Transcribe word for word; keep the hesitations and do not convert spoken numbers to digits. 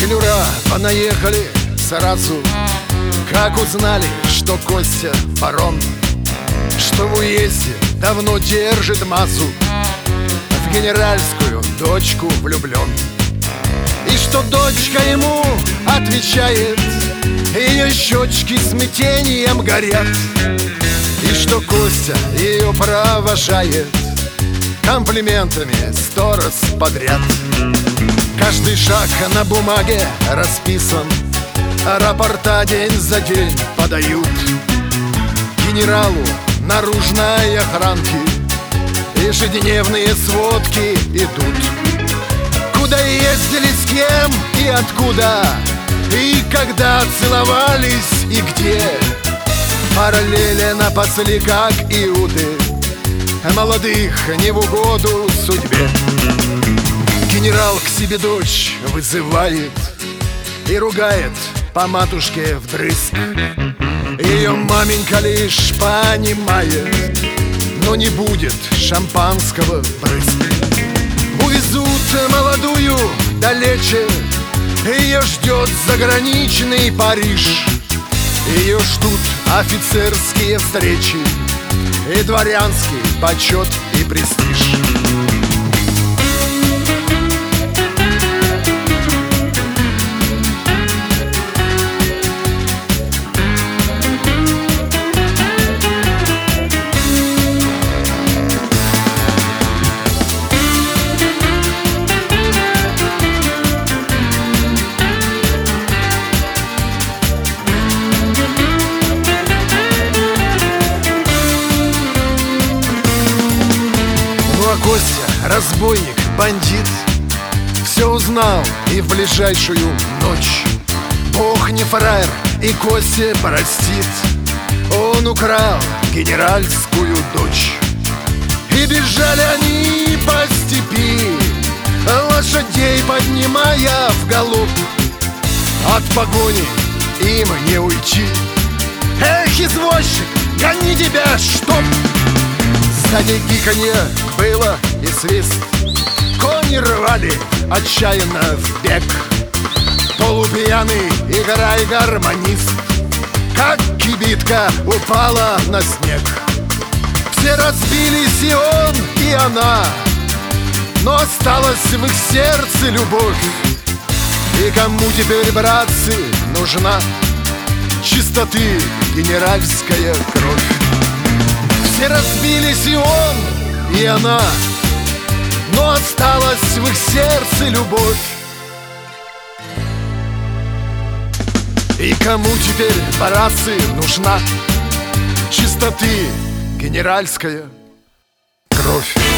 Шкелюра понаехали сразу, как узнали, что Костя барон, что в уезде давно держит массу, в генеральскую дочку влюблен. И что дочка ему отвечает, ее щечки смятением горят, и что Костя ее провожает комплиментами сто раз подряд. Каждый шаг на бумаге расписан, рапорта день за день подают генералу наружной охранки, ежедневные сводки идут. Куда ездили, с кем и откуда, и когда целовались, и где. Параллели напасли, как Иуды, молодых не в угоду судьбе. Генерал к себе дочь вызывает и ругает по матушке вдрызг. Ее маменька лишь понимает, но не будет шампанского брызг. Увезут молодую далече, ее ждет заграничный Париж. Ее ждут офицерские встречи и дворянский почет и престиж. Костя, разбойник, бандит, все узнал и в ближайшую ночь Бог не фраер и Костя простит. Он украл генеральскую дочь. И бежали они по степи, лошадей поднимая в галоп. От погони им не уйти. Эх, извозчик, гони тебя, чтоб! Сзади гиканье было и свист, кони рвали отчаянно в бег. Полупьяный играй гармонист, как кибитка упала на снег. Все разбились, и он, и она, но осталась в их сердце любовь. И кому теперь, братцы, нужна чистоты генеральская кровь? Все разбились, и он, и она, но осталась в их сердце любовь. И кому теперь, братцы, нужна чистоты генеральская кровь?